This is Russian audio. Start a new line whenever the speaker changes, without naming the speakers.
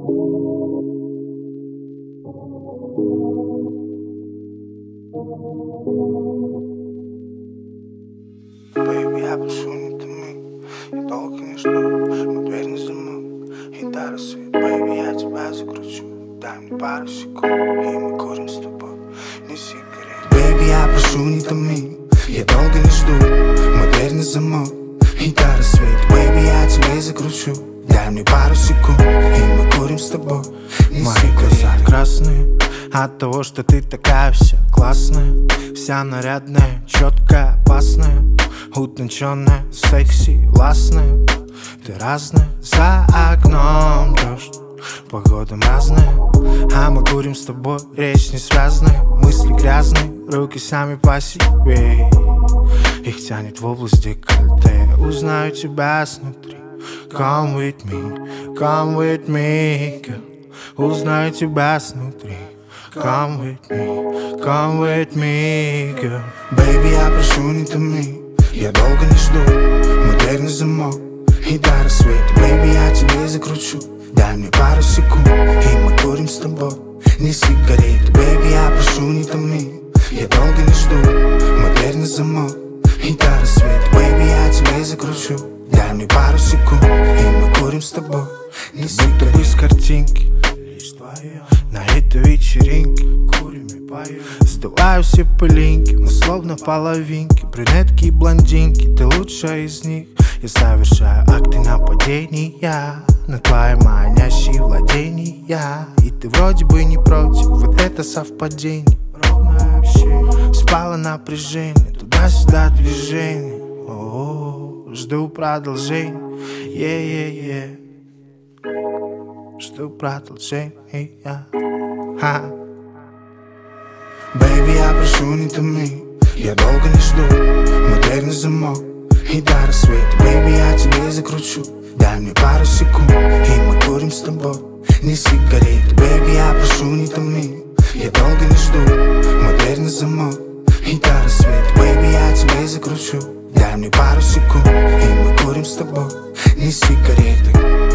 Baby, я прошу, не томи, я долго не жду, но дверь не замок, и до рассвета. Baby, я тебя закручу, дай мне пару секунд, и мы курим с тобой, не сигарет. Baby, я прошу, не томи, я долго не жду, но дверь не замок, и до рассвета. Baby, я тебя закручу, дай мне пару секунд, и мы курим с тобой, не
мои глаза красные от того, что ты такая вся классная, вся нарядная, четкая, опасная, утонченная, секси, властная. Ты разная, за окном дождь, погода разная, а мы курим с тобой, речь не связанная, мысли грязные, руки сами по себе, их тянет в область декольте. Узнаю тебя снутри. Come with me, girl. Узнаю тебя снутри. Come with me, girl.
Baby, я прошу, не томи, я долго не жду, но дверь не замок, и до рассвета. Baby, я тебе закручу, дай мне пару секунд, и мы курим с тобой, не сигареты. Baby, я прошу, не томи, я долго не жду, но дверь не замок, и до рассвета. Baby, я тебе закручу, дай мне пару секунд, и мы курим с тобой, не сигареты.
Будто бы с картинки, лишь твоя на этой вечеринке. Курим и поем, сдуваю все пылинки, но словно половинки. Брюнетки и блондинки, ты лучшая из них. Я совершаю акты нападения на твои манящие владения, и ты вроде бы не против, вот это совпадение. Ровное общение, спало напряжение, туда-сюда движение. О-о-о, жду продолжения, е-е-е. Жду продолжения.
Baby, я прошу, не томи, я долго не жду, но дверь не замок, и до рассвета. Baby, я тебе закручу, дай мне пару секунд, и мы курим с тобой, не сигареты. Baby, я прошу, не томи, я долго не жду, но дверь не замок, и до рассвета. Baby, я тебе закручу, дай мне пару секунд, и мы курим с тобой, не сигареты.